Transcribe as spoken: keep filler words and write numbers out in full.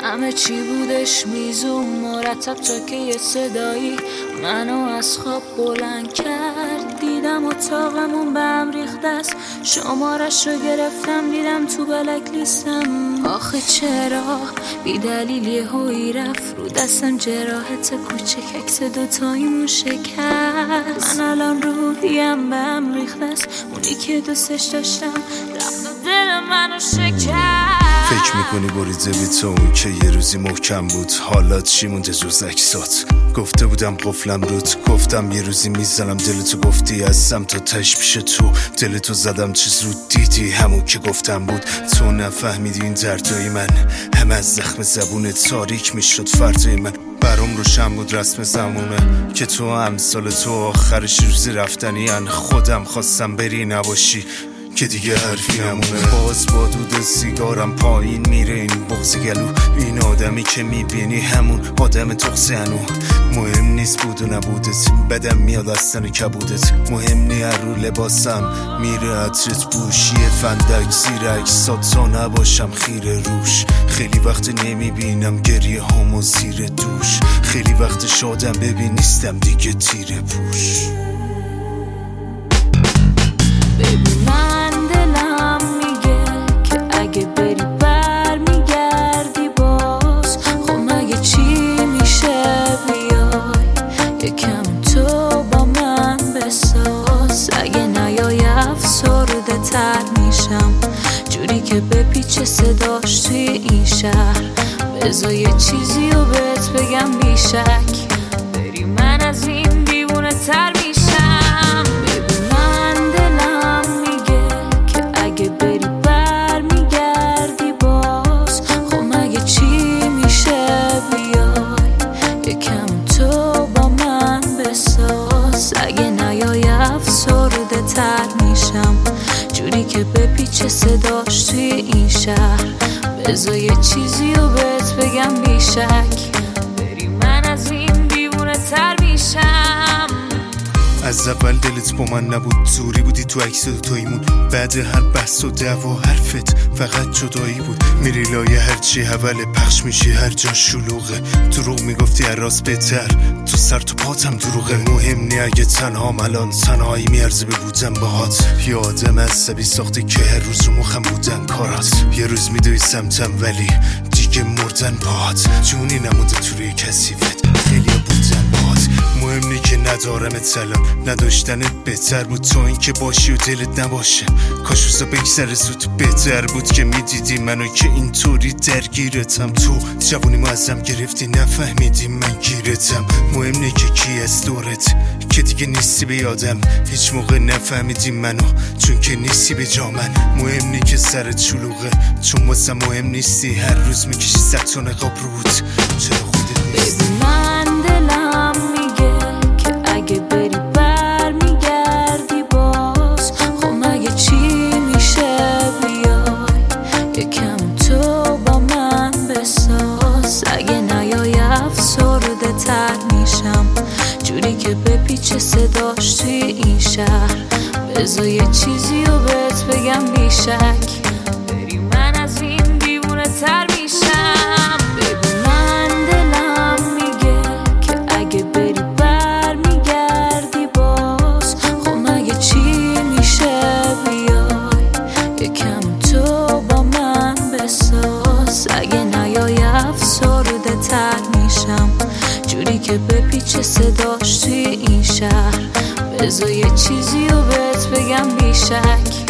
همه چی بودش میزون مرتب تا که یه صدایی منو از خواب بلند کرد. دیدم اتاقمون به هم ریخته است، شمارش رو گرفتم دیدم تو بلک لیستم. آخه چرا بی دلیل یه هوی رفت رو دستم جراحت کوچک عکس دوتاییمون شکست. من الان روحیم به هم ریخته است، اونی که دوستش داشتم رفت و دل منو شکست. فکر میکنی بریده بی تو اون که یه روزی محکم بود، حالات چی مونده جز عکسات؟ گفته بودم قفلم رود، گفتم یه روزی میزنم دلتو، گفتی ازم تا تش پیش تو. دلتو زدم چه زود دیدی همون که گفتم بود. تو نفهمیدی این دردای من همه از زخم زبونت تاریک میشد فردای من. برام روشن بود رسم زمونه که تو امثال تو آخرش روزی رفتنی ان. خودم خواستم بری نباشی که دیگه حرفی همونه. باز با دود سیگارم پایین میره این بغض گلو. این آدمی که میبینی همون آدم تخصی هنو. مهم نیست بود و نبودت، بدم میاد از تن کبودت. مهم نی هر رو لباسم میره عطرت بوشی فندک زیر عکسات تا نباشم خیره روش. خیلی وقت نمیبینم گریه هامو زیر دوش. خیلی وقت شادم ببین نیستم دیگه تیره پوش. جوری که به پیچ صداش توی این شهر بذار یه چیزی رو بهت بگم بیشک بری من از این دیوونه تر میشم. ببین من دلم میگه که اگه بری بر میگردی باز، خب مگه چی میشه بیای یکم تو با من بساز. اگه نیای افسرده تر میشم جوری که به پیچ صداش توی این شهر بذار یه چیزی رو بهت بگم بیشک بری من از این دیوونه تر میشم. از اول دلت با من نبود، زوری بودی تو عکس دوتاییمون. بعد هر بحث و دعوا حرفت فقط جدایی بود. میری لایه هرچی حول پخش میشی هر جا شلوغه. دروغ میگفتی هر راست بهتر، تو سر تو پاتم دروغه. مهم نی اگه تنهام الان تنهایی میارزه به بودن باهات. یه آدم عصبی ساخته که هر روز رو مخم بودن کارات. یه روز میدوی سمتم ولی دیگه مردن باهات. جونی نمونده تو روی کثیفت، خیلی بودن باهات. مهم نی که ندارمت سلام، نداشتنت بهتر بود تو این که باشی و دلت نباشه. کاش روزا بگذره زود، بهتر بود که میدیدی منو که اینطوری درگیرتم. تو جوونیمو ازم گرفتی نفهمیدی من گیرتم. مهم نی که کی از دورت که دیگه نیستی به یادم. هیچ موقع نفهمیدی منو چون که نیستی به جا من. مهم نی که سرت شلوغه چون واسم مهم نیستی. هر روز میکشی صد تا نقاب رود، چرا خودت نیستی؟ من دلم میگه که اگه بری بر میگردی باز، خب مگه چی میشه بیای یکم تو با من بساز. اگه نیای افسرده تر میشم جوری که به پیچ صداش توی این شهر بذار یه چیزی رو بهت بگم بیشک بری من از این دیوونه تر میشم. ببین من دلم میگه که اگه بری بر میگردی باز، خب مگه چی میشه بیای یکم تو با من بساز. اگه نیای افسرده تر میشم جوری که به پیچ صداش توی این شهر بذار یه چیزی رو بهت بگم بیشک